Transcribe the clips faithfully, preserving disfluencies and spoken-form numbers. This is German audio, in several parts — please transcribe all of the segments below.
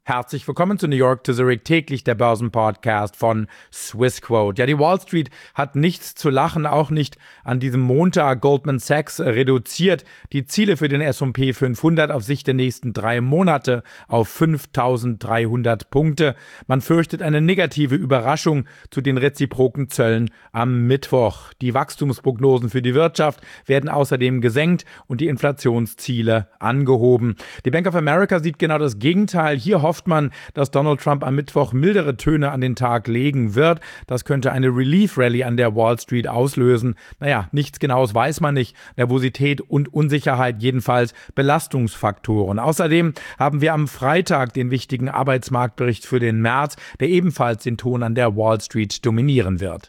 Herzlich willkommen zu New York to Zurich, täglich der Börsenpodcast von Swissquote. Ja, die Wall Street hat nichts zu lachen, auch nicht an diesem Montag. Goldman Sachs reduziert die Ziele für den S und P fünfhundert auf Sicht der nächsten drei Monate auf fünftausenddreihundert Punkte. Man fürchtet eine negative Überraschung zu den reziproken Zöllen am Mittwoch. Die Wachstumsprognosen für die Wirtschaft werden außerdem gesenkt und die Inflationsziele angehoben. Die Bank of America sieht genau das Gegenteil. Hier hofft man, dass Donald Trump am Mittwoch mildere Töne an den Tag legen wird. Das könnte eine Relief-Rally an der Wall Street auslösen. Naja, nichts Genaues weiß man nicht. Nervosität und Unsicherheit jedenfalls Belastungsfaktoren. Außerdem haben wir am Freitag den wichtigen Arbeitsmarktbericht für den März, der ebenfalls den Ton an der Wall Street dominieren wird.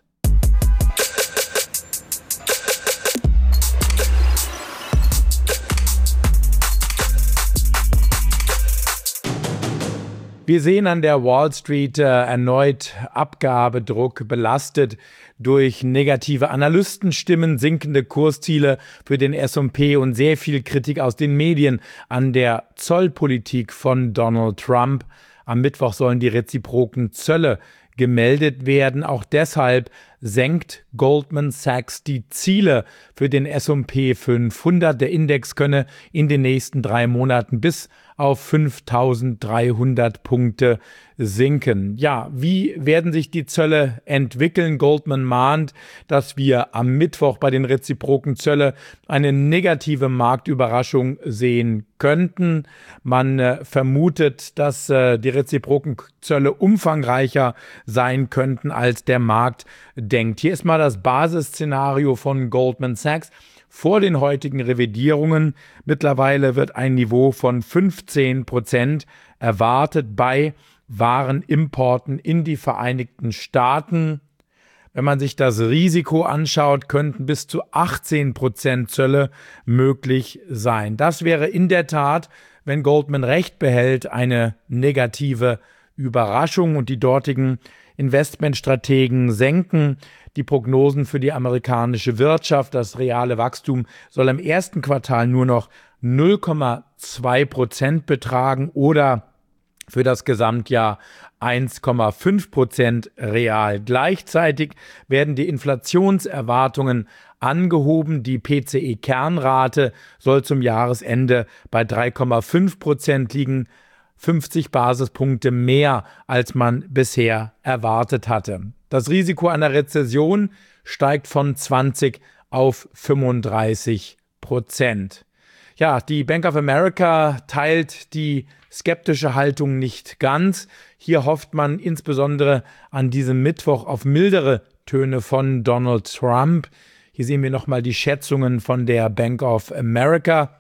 Wir sehen an der Wall Street äh, erneut Abgabedruck belastet durch negative Analystenstimmen, sinkende Kursziele für den S und P und sehr viel Kritik aus den Medien an der Zollpolitik von Donald Trump. Am Mittwoch sollen die reziproken Zölle gemeldet werden. Auch deshalb senkt Goldman Sachs die Ziele für den S und P fünfhundert. Der Index könne in den nächsten drei Monaten bis auf fünftausenddreihundert Punkte sinken. Ja, wie werden sich die Zölle entwickeln? Goldman mahnt, dass wir am Mittwoch bei den reziproken Zölle eine negative Marktüberraschung sehen könnten. Man äh, vermutet, dass äh, die reziproken Zölle umfangreicher sein könnten, als der Markt denkt. Hier ist mal das Basisszenario von Goldman Sachs vor den heutigen Revidierungen. Mittlerweile wird ein Niveau von fünfzehn Prozent erwartet bei Warenimporten in die Vereinigten Staaten. Wenn man sich das Risiko anschaut, könnten bis zu achtzehn Prozent Zölle möglich sein. Das wäre in der Tat, wenn Goldman recht behält, eine negative Überraschung und die dortigen Investmentstrategen senken die Prognosen für die amerikanische Wirtschaft. Das reale Wachstum soll im ersten Quartal nur noch null Komma zwei Prozent betragen oder für das Gesamtjahr eins Komma fünf Prozent real. Gleichzeitig werden die Inflationserwartungen angehoben. Die P C E-Kernrate soll zum Jahresende bei drei Komma fünf Prozent liegen, fünfzig Basispunkte mehr, als man bisher erwartet hatte. Das Risiko einer Rezession steigt von zwanzig auf fünfunddreißig Prozent. Ja, die Bank of America teilt die skeptische Haltung nicht ganz. Hier hofft man insbesondere an diesem Mittwoch auf mildere Töne von Donald Trump. Hier sehen wir nochmal die Schätzungen von der Bank of America.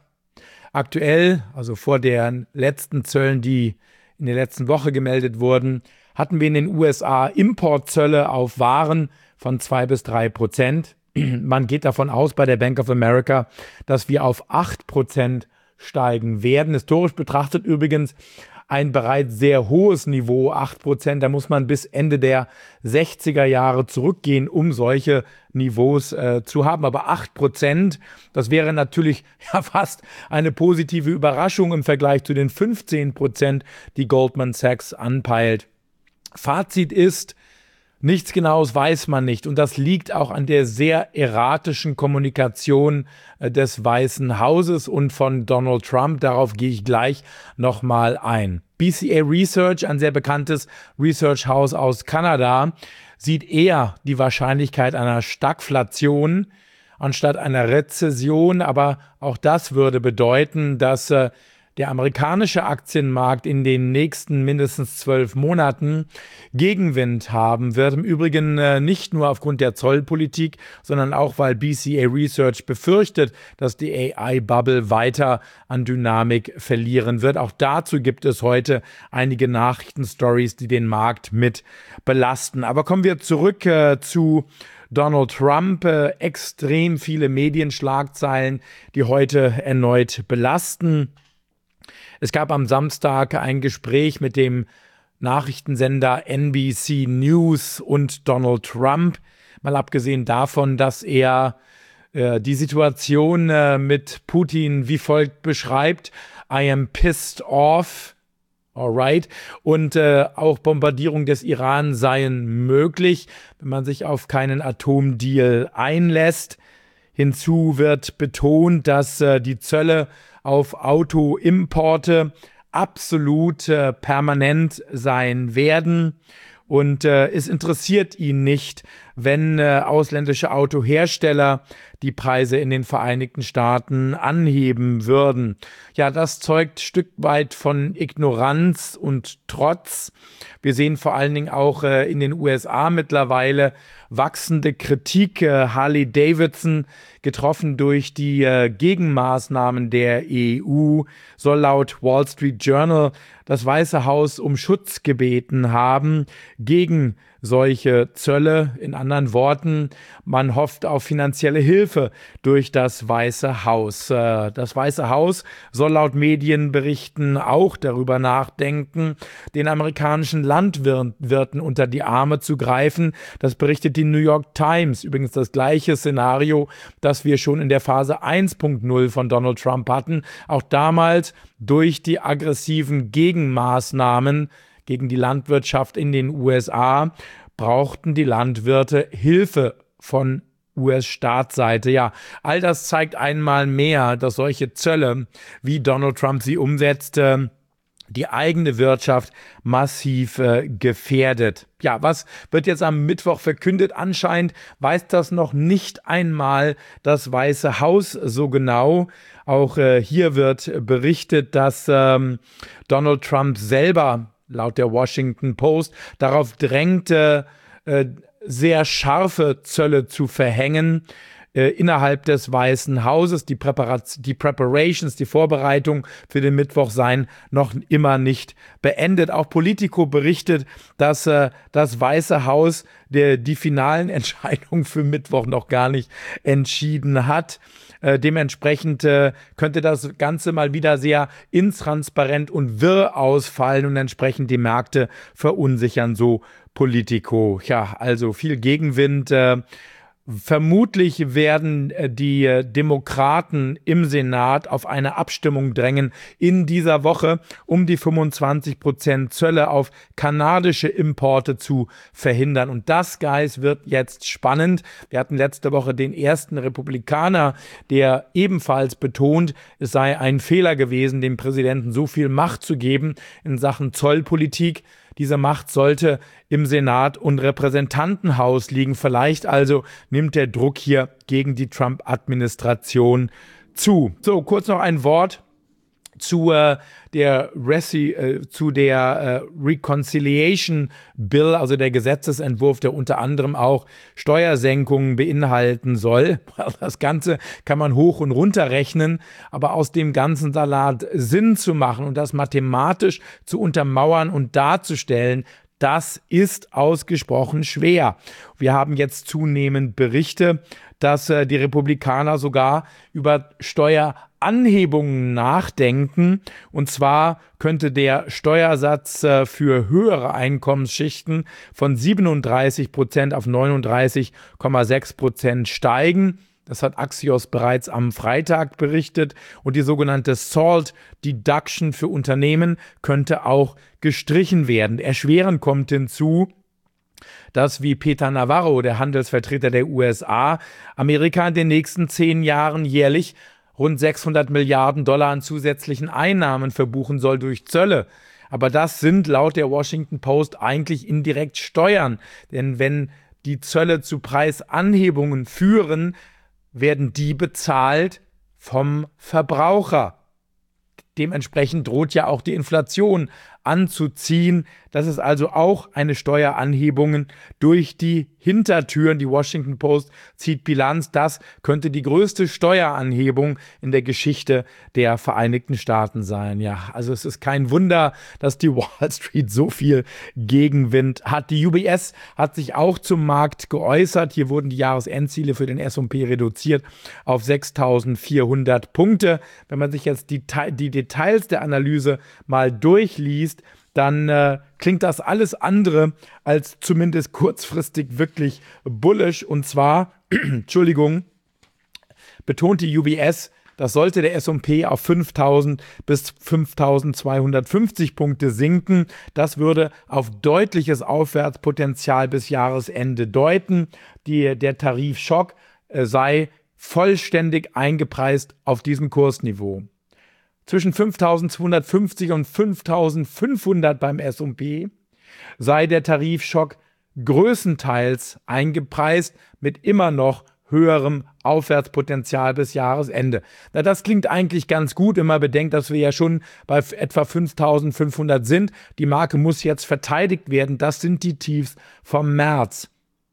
Aktuell, also vor den letzten Zöllen, die in der letzten Woche gemeldet wurden, hatten wir in den U S A Importzölle auf Waren von zwei bis drei Prozent. Man geht davon aus bei der Bank of America, dass wir auf acht Prozent steigen werden. Historisch betrachtet übrigens ein bereits sehr hohes Niveau, acht Prozent. Da muss man bis Ende der sechziger Jahre zurückgehen, um solche Niveaus äh, zu haben. Aber acht Prozent, das wäre natürlich ja fast eine positive Überraschung im Vergleich zu den fünfzehn Prozent, die Goldman Sachs anpeilt. Fazit ist, nichts Genaues weiß man nicht und das liegt auch an der sehr erratischen Kommunikation des Weißen Hauses und von Donald Trump. Darauf gehe ich gleich nochmal ein. B C A Research, ein sehr bekanntes Research-Haus aus Kanada, sieht eher die Wahrscheinlichkeit einer Stagflation anstatt einer Rezession, aber auch das würde bedeuten, dass äh, der amerikanische Aktienmarkt in den nächsten mindestens zwölf Monaten Gegenwind haben wird. Im Übrigen äh, nicht nur aufgrund der Zollpolitik, sondern auch, weil B C A Research befürchtet, dass die A I-Bubble weiter an Dynamik verlieren wird. Auch dazu gibt es heute einige Nachrichtenstories, die den Markt mit belasten. Aber kommen wir zurück äh, zu Donald Trump. Äh, extrem viele Medienschlagzeilen, die heute erneut belasten. Es gab am Samstag ein Gespräch mit dem Nachrichtensender N B C News und Donald Trump. Mal abgesehen davon, dass er äh, die Situation äh, mit Putin wie folgt beschreibt: I am pissed off. Alright. Und äh, auch Bombardierung des Iran seien möglich, wenn man sich auf keinen Atomdeal einlässt. Hinzu wird betont, dass äh, die Zölle auf Autoimporte absolut äh, permanent sein werden. Und äh, es interessiert ihn nicht, wenn äh, ausländische Autohersteller die Preise in den Vereinigten Staaten anheben würden. Ja, das zeugt Stück weit von Ignoranz und Trotz. Wir sehen vor allen Dingen auch äh, in den U S A mittlerweile wachsende Kritik. Äh, Harley Davidson, getroffen durch die äh, Gegenmaßnahmen der E U, soll laut Wall Street Journal das Weiße Haus um Schutz gebeten haben gegen solche Zölle. In anderen Worten, man hofft auf finanzielle Hilfe durch das Weiße Haus. Das Weiße Haus soll laut Medienberichten auch darüber nachdenken, den amerikanischen Landwirten unter die Arme zu greifen. Das berichtet die New York Times. Übrigens das gleiche Szenario, das wir schon in der Phase eins Punkt null von Donald Trump hatten. Auch damals durch die aggressiven Gegenmaßnahmen gegen die Landwirtschaft in den U S A brauchten die Landwirte Hilfe von U S-Staatsseite. Ja, all das zeigt einmal mehr, dass solche Zölle, wie Donald Trump sie umsetzte, die eigene Wirtschaft massiv äh, gefährdet. Ja, was wird jetzt am Mittwoch verkündet? Anscheinend weiß das noch nicht einmal das Weiße Haus so genau. Auch äh, hier wird berichtet, dass ähm, Donald Trump selber laut der Washington Post darauf drängte, äh, sehr scharfe Zölle zu verhängen äh, innerhalb des Weißen Hauses. Die, Präparat- die Preparations, die Vorbereitung für den Mittwoch seien noch immer nicht beendet. Auch Politico berichtet, dass äh, das Weiße Haus der, die finalen Entscheidungen für Mittwoch noch gar nicht entschieden hat. Äh, dementsprechend äh, könnte das Ganze mal wieder sehr intransparent und wirr ausfallen und entsprechend die Märkte verunsichern, so Politico. Ja, also viel Gegenwind. Äh, Vermutlich werden die Demokraten im Senat auf eine Abstimmung drängen in dieser Woche, um die fünfundzwanzig Prozent Zölle auf kanadische Importe zu verhindern. Und das, Guys, wird jetzt spannend. Wir hatten letzte Woche den ersten Republikaner, der ebenfalls betont, es sei ein Fehler gewesen, dem Präsidenten so viel Macht zu geben in Sachen Zollpolitik. Diese Macht sollte im Senat und Repräsentantenhaus liegen. Vielleicht also nimmt der Druck hier gegen die Trump-Administration zu. So, kurz noch ein Wort zu äh, der, Reci, äh, zu der äh, Reconciliation Bill, also der Gesetzesentwurf, der unter anderem auch Steuersenkungen beinhalten soll. Das Ganze kann man hoch und runter rechnen, aber aus dem ganzen Salat Sinn zu machen und das mathematisch zu untermauern und darzustellen, das ist ausgesprochen schwer. Wir haben jetzt zunehmend Berichte, dass äh, die Republikaner sogar über Steueranhebungen nachdenken. Und zwar könnte der Steuersatz äh, für höhere Einkommensschichten von siebenunddreißig Prozent auf neununddreißig Komma sechs Prozent steigen. Das hat Axios bereits am Freitag berichtet. Und die sogenannte SALT Deduction für Unternehmen könnte auch gestrichen werden. Erschwerend kommt hinzu, dass, wie Peter Navarro, der Handelsvertreter der U S A, Amerika in den nächsten zehn Jahren jährlich rund sechshundert Milliarden Dollar an zusätzlichen Einnahmen verbuchen soll durch Zölle. Aber das sind laut der Washington Post eigentlich indirekt Steuern. Denn wenn die Zölle zu Preisanhebungen führen, werden die bezahlt vom Verbraucher. Dementsprechend droht ja auch die Inflation anzuziehen. Das ist also auch eine Steueranhebung durch die Hintertüren. Die Washington Post zieht Bilanz. Das könnte die größte Steueranhebung in der Geschichte der Vereinigten Staaten sein. Ja, also es ist kein Wunder, dass die Wall Street so viel Gegenwind hat. Die U B S hat sich auch zum Markt geäußert. Hier wurden die Jahresendziele für den S und P reduziert auf sechstausendvierhundert Punkte. Wenn man sich jetzt die, die Details der Analyse mal durchliest, dann äh, klingt das alles andere als zumindest kurzfristig wirklich bullish. Und zwar, Entschuldigung, betont die U B S, Das sollte der S und P auf fünftausend bis fünftausendzweihundertfünfzig Punkte sinken. Das würde auf deutliches Aufwärtspotenzial bis Jahresende deuten. Die, der Tarifschock äh, sei vollständig eingepreist auf diesem Kursniveau. Zwischen fünftausendzweihundertfünfzig und fünftausendfünfhundert beim S und P sei der Tarifschock größtenteils eingepreist mit immer noch höherem Aufwärtspotenzial bis Jahresende. Na, das klingt eigentlich ganz gut, wenn man bedenkt, dass wir ja schon bei etwa fünftausendfünfhundert sind. Die Marke muss jetzt verteidigt werden. Das sind die Tiefs vom März.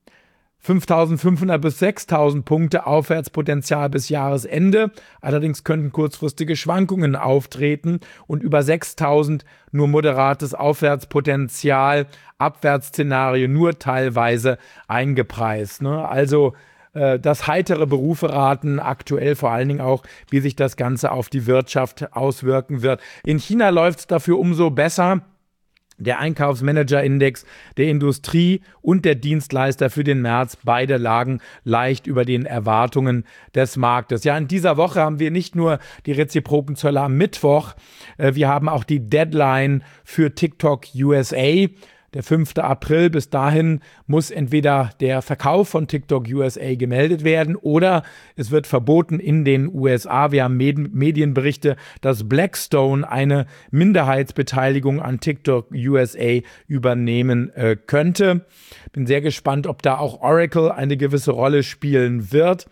fünftausendfünfhundert bis sechstausend Punkte Aufwärtspotenzial bis Jahresende. Allerdings könnten kurzfristige Schwankungen auftreten und über sechstausend nur moderates Aufwärtspotenzial, Abwärtsszenario nur teilweise eingepreist. Ne? Also äh, das heitere Berufe raten aktuell vor allen Dingen auch, wie sich das Ganze auf die Wirtschaft auswirken wird. In China läuft es dafür umso besser. Der Einkaufsmanager-Index der Industrie und der Dienstleister für den März, beide lagen leicht über den Erwartungen des Marktes. Ja, in dieser Woche haben wir nicht nur die reziproken Zölle am Mittwoch, äh, wir haben auch die Deadline für TikTok U S A. Der fünfte April, bis dahin muss entweder der Verkauf von TikTok U S A gemeldet werden oder es wird verboten in den U S A. Wir haben Med- Medienberichte, dass Blackstone eine Minderheitsbeteiligung an TikTok U S A übernehmen äh, könnte. Bin sehr gespannt, ob da auch Oracle eine gewisse Rolle spielen wird.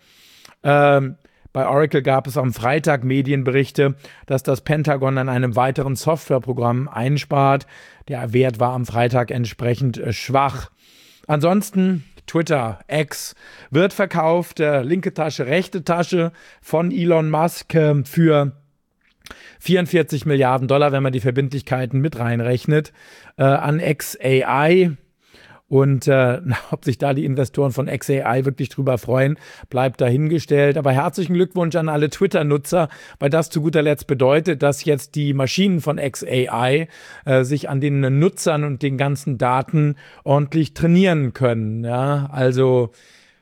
Ähm, Bei Oracle gab es am Freitag Medienberichte, dass das Pentagon an einem weiteren Softwareprogramm einspart. Der Wert war am Freitag entsprechend äh, schwach. Ansonsten Twitter, X, wird verkauft. Äh, linke Tasche, rechte Tasche von Elon Musk äh, für vierundvierzig Milliarden Dollar, wenn man die Verbindlichkeiten mit reinrechnet, äh, an X A I. Und äh, ob sich da die Investoren von X A I wirklich drüber freuen, bleibt dahingestellt. Aber herzlichen Glückwunsch an alle Twitter-Nutzer, weil das zu guter Letzt bedeutet, dass jetzt die Maschinen von X A I äh, sich an den Nutzern und den ganzen Daten ordentlich trainieren können. Ja, also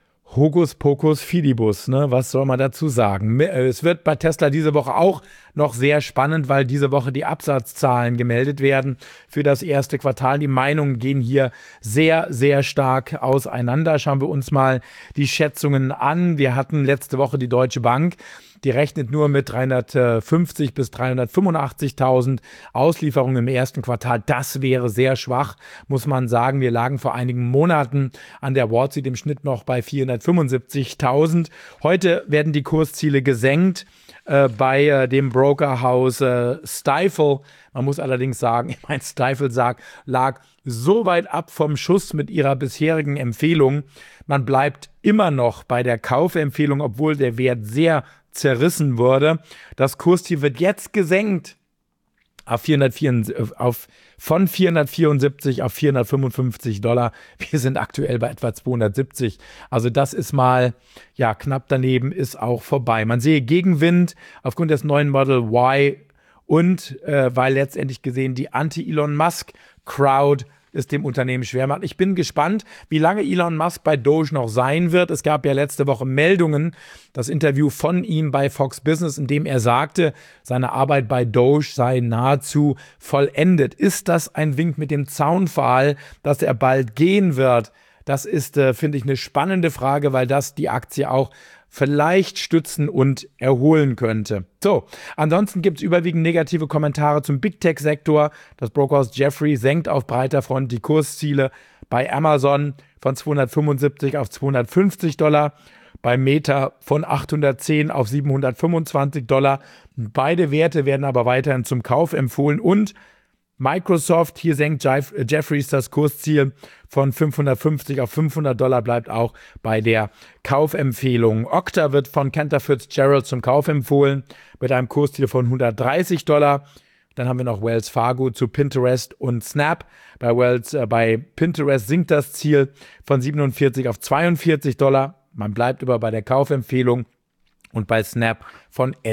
Hokus Pokus Fidibus, ne? Was soll man dazu sagen? Es wird bei Tesla diese Woche auch noch sehr spannend, weil diese Woche die Absatzzahlen gemeldet werden für das erste Quartal. Die Meinungen gehen hier sehr, sehr stark auseinander. Schauen wir uns mal die Schätzungen an. Wir hatten letzte Woche die Deutsche Bank. Die rechnet nur mit dreihundertfünfzig bis dreihundertfünfundachtzigtausend Auslieferungen im ersten Quartal. Das wäre sehr schwach, muss man sagen. Wir lagen vor einigen Monaten an der Wall Street im Schnitt noch bei vierhundertfünfundsiebzigtausend. Heute werden die Kursziele gesenkt äh, bei äh, dem Brokerhaus äh, Stifel. Man muss allerdings sagen, ich meine, Stifel sagt, lag so weit ab vom Schuss mit ihrer bisherigen Empfehlung. Man bleibt immer noch bei der Kaufempfehlung, obwohl der Wert sehr zerrissen wurde. Das Kursziel wird jetzt gesenkt auf vierhundertvierundsiebzig, auf, von vierhundertvierundsiebzig auf vierhundertfünfundfünfzig Dollar. Wir sind aktuell bei etwa zweihundertsiebzig. Also das ist mal, ja, knapp daneben, ist auch vorbei. Man sehe Gegenwind aufgrund des neuen Model Y und äh, weil letztendlich gesehen die Anti-Elon Musk-Crowd es dem Unternehmen schwer macht. Ich bin gespannt, wie lange Elon Musk bei Doge noch sein wird. Es gab ja letzte Woche Meldungen, das Interview von ihm bei Fox Business, in dem er sagte, seine Arbeit bei Doge sei nahezu vollendet. Ist das ein Wink mit dem Zaunpfahl, dass er bald gehen wird? Das ist, äh, finde ich, eine spannende Frage, weil das die Aktie auch vielleicht stützen und erholen könnte. So, ansonsten gibt es überwiegend negative Kommentare zum Big Tech-Sektor. Das Brokerhaus Jeffrey senkt auf breiter Front die Kursziele bei Amazon von zweihundertfünfundsiebzig auf zweihundertfünfzig Dollar, bei Meta von achthundertzehn auf siebenhundertfünfundzwanzig Dollar. Beide Werte werden aber weiterhin zum Kauf empfohlen und Microsoft, hier senkt Jeff, äh, Jeffries das Kursziel von fünfhundertfünfzig auf fünfhundert Dollar, bleibt auch bei der Kaufempfehlung. Okta wird von Cantor Fitzgerald zum Kauf empfohlen mit einem Kursziel von hundertdreißig Dollar. Dann haben wir noch Wells Fargo zu Pinterest und Snap. Bei, Wells, äh, bei Pinterest sinkt das Ziel von siebenundvierzig auf zweiundvierzig Dollar. Man bleibt aber bei der Kaufempfehlung. Und bei Snap von elf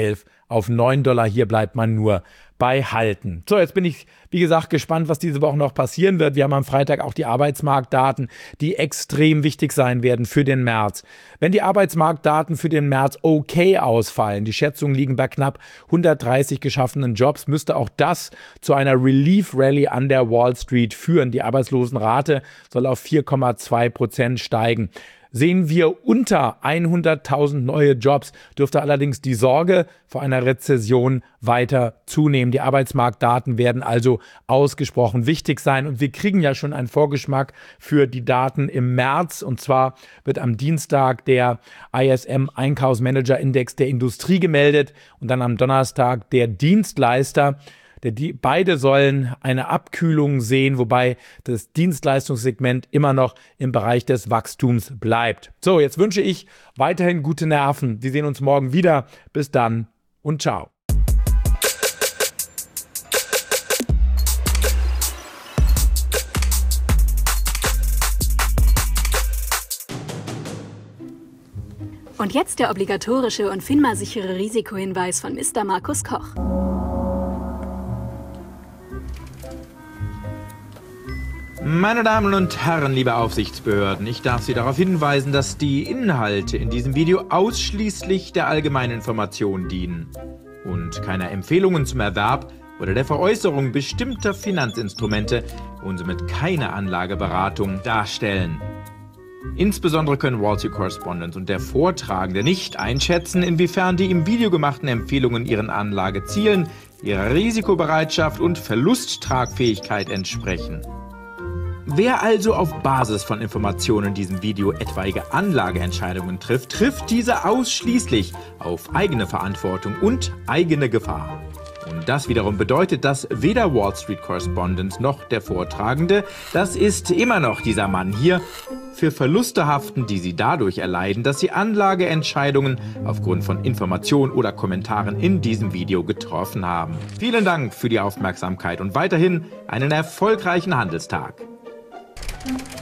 auf neun Dollar. Hier bleibt man nur bei halten. So, jetzt bin ich, wie gesagt, gespannt, was diese Woche noch passieren wird. Wir haben am Freitag auch die Arbeitsmarktdaten, die extrem wichtig sein werden für den März. Wenn die Arbeitsmarktdaten für den März okay ausfallen, die Schätzungen liegen bei knapp hundertdreißig geschaffenen Jobs, müsste auch das zu einer Relief-Rally an der Wall Street führen. Die Arbeitslosenrate soll auf vier Komma zwei Prozent steigen. Sehen wir unter hunderttausend neue Jobs, dürfte allerdings die Sorge vor einer Rezession weiter zunehmen. Die Arbeitsmarktdaten werden also ausgesprochen wichtig sein. Und wir kriegen ja schon einen Vorgeschmack für die Daten im März. Und zwar wird am Dienstag der I S M-Einkaufsmanager-Index der Industrie gemeldet und dann am Donnerstag der Dienstleister. Die, beide sollen eine Abkühlung sehen, wobei das Dienstleistungssegment immer noch im Bereich des Wachstums bleibt. So, jetzt wünsche ich weiterhin gute Nerven. Wir sehen uns morgen wieder. Bis dann und ciao. Und jetzt der obligatorische und FINMA-sichere Risikohinweis von Mister Markus Koch. Meine Damen und Herren, liebe Aufsichtsbehörden, ich darf Sie darauf hinweisen, dass die Inhalte in diesem Video ausschließlich der allgemeinen Information dienen und keiner Empfehlungen zum Erwerb oder der Veräußerung bestimmter Finanzinstrumente und somit keine Anlageberatung darstellen. Insbesondere können Wall Street Correspondent und der Vortragende nicht einschätzen, inwiefern die im Video gemachten Empfehlungen ihren Anlagezielen, ihrer Risikobereitschaft und Verlusttragfähigkeit entsprechen. Wer also auf Basis von Informationen in diesem Video etwaige Anlageentscheidungen trifft, trifft diese ausschließlich auf eigene Verantwortung und eigene Gefahr. Und das wiederum bedeutet, dass weder Wall Street Correspondent noch der Vortragende, das ist immer noch dieser Mann hier, für Verluste haften, die sie dadurch erleiden, dass sie Anlageentscheidungen aufgrund von Informationen oder Kommentaren in diesem Video getroffen haben. Vielen Dank für die Aufmerksamkeit und weiterhin einen erfolgreichen Handelstag. Thank you.